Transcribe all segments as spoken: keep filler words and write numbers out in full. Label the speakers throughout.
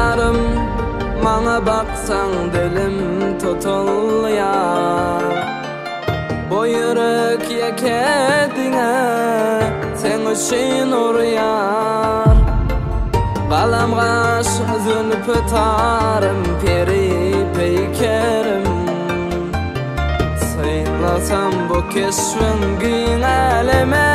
Speaker 1: yarım, bana baksan dilim tutulýar. Bu yürek yekedine sen üçün urýar. Galamgaş zülpü tarım peri peykerim. Saylasam bu keşfin gün elime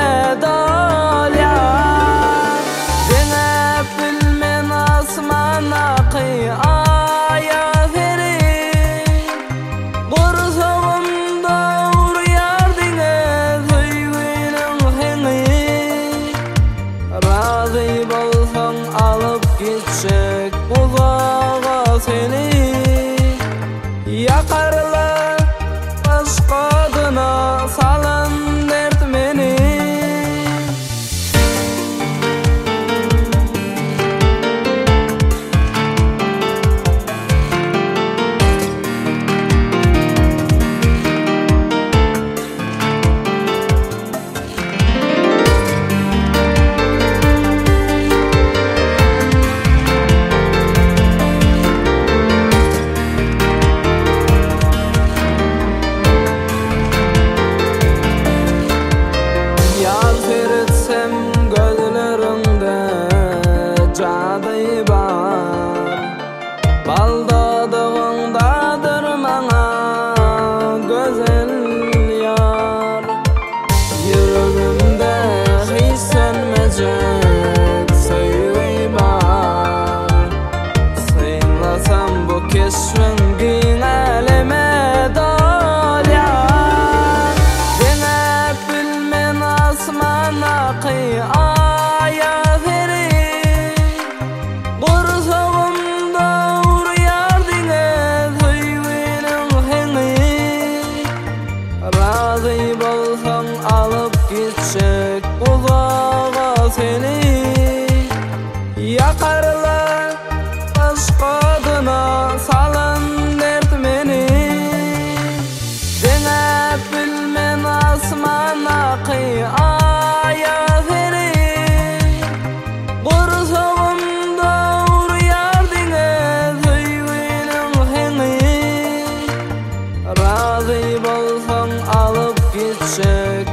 Speaker 1: dolyar. Denep bilmen asman akı aya feri. Gursağımda uryar dine söygünün heni. Razı bolsan alıp gitşek uzağa seni. Yakarla başkadına salan dert meni. Cadı var, baldadığındadır bana güzel yar. Yüreğimde hiç sönmeyecek sevgi var. Sayınlasam bu keşfin gün elime dolyar. Denep bilmen asman akı aya feri. Gursağımda uryar dine söygünün heni. Razı bolsan alıp gitşek uzağa seni. Yakarla başkadına salan dert meni. Denep bilmen asman akı aya feri. Gursağımda uryar dine söygünün heni. Razı bolsan alıp gitşek